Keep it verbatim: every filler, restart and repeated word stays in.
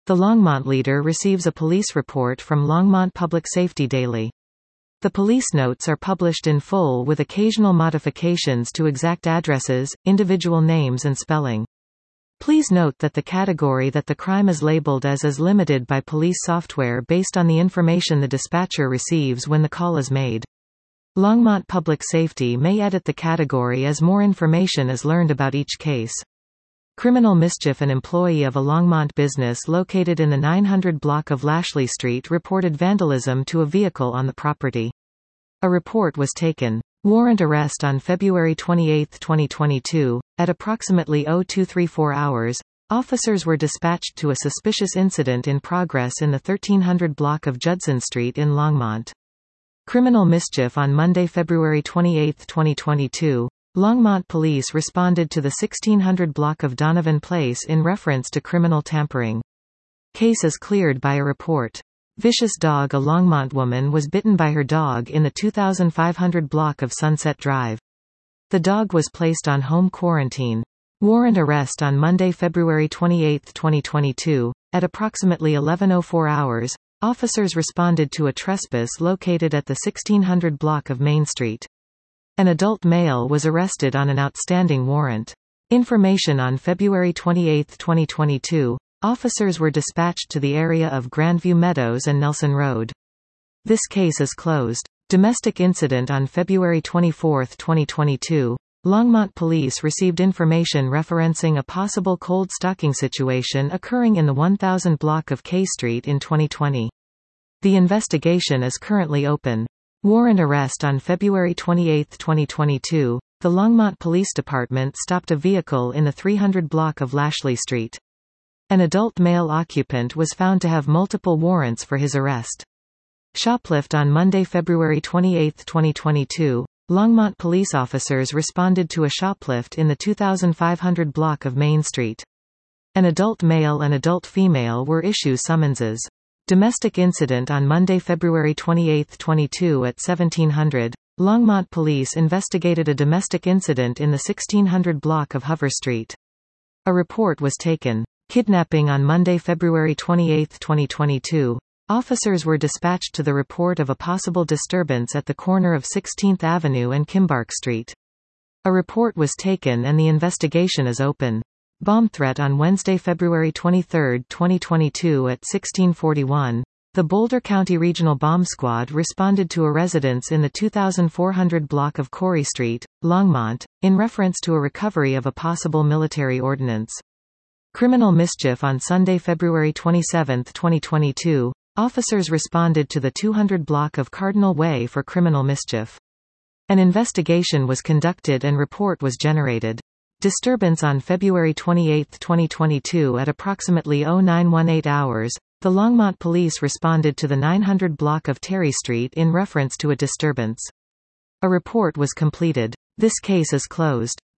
The Longmont leader receives a police report from Longmont Public Safety Daily. The police notes are published in full with occasional modifications to exact addresses, individual names and spelling. Please note that the category that the crime is labeled as is limited by police software based on the information the dispatcher receives when the call is made. Longmont Public Safety may edit the category as more information is learned about each case. Criminal mischief. An employee of a Longmont business located in the nine hundred block of Lashley Street reported vandalism to a vehicle on the property. A report was taken. Warrant arrest on February twenty-eighth twenty twenty-two. At approximately oh two thirty-four hours, officers were dispatched to a suspicious incident in progress in the thirteen hundred block of Judson Street in Longmont. Criminal mischief. On Monday, February twenty-eighth twenty twenty-two, Longmont police responded to the sixteen hundred block of Donovan Place in reference to criminal tampering. Case is cleared by a report. Vicious dog. A Longmont woman was bitten by her dog in the two thousand five hundred block of Sunset Drive. The dog was placed on home quarantine. Warrant arrest on Monday, February twenty-eighth twenty twenty-two. At approximately eleven oh four hours, officers responded to a trespass located at the sixteen hundred block of Main Street. An adult male was arrested on an outstanding warrant. Information. On February twenty-eighth twenty twenty-two, officers were dispatched to the area of Grandview Meadows and Nelson Road. This case is closed. Domestic incident. On February twenty-fourth twenty twenty-two, Longmont police received information referencing a possible cold stocking situation occurring in the one thousand block of K Street in twenty twenty. The investigation is currently open. Warrant arrest. On February twenty-eighth twenty twenty-two, the Longmont Police Department stopped a vehicle in the three hundred block of Lashley Street. An adult male occupant was found to have multiple warrants for his arrest. Shoplift. On Monday, February twenty-eighth twenty twenty-two, Longmont police officers responded to a shoplift in the two thousand five hundred block of Main Street. An adult male and adult female were issued summonses. Domestic incident. On Monday, February twenty-eighth twenty-two at seventeen hundred, Longmont police investigated a domestic incident in the sixteen hundred block of Hover Street. A report was taken. Kidnapping. On Monday, February twenty-eighth twenty twenty-two, officers were dispatched to the report of a possible disturbance at the corner of sixteenth Avenue and Kimbark Street. A report was taken and the investigation is open. Bomb threat. On Wednesday, February twenty-third twenty twenty-two at sixteen forty-one, the Boulder County Regional Bomb Squad responded to a residence in the two thousand four hundred block of Corey Street, Longmont, in reference to a recovery of a possible military ordnance. Criminal mischief. On Sunday, February twenty-seventh twenty twenty-two, officers responded to the two hundred block of Cardinal Way for criminal mischief. An investigation was conducted and report was generated. Disturbance. On February twenty-eighth twenty twenty-two at approximately oh nine eighteen hours, the Longmont police responded to the nine hundred block of Terry Street in reference to a disturbance. A report was completed. This case is closed.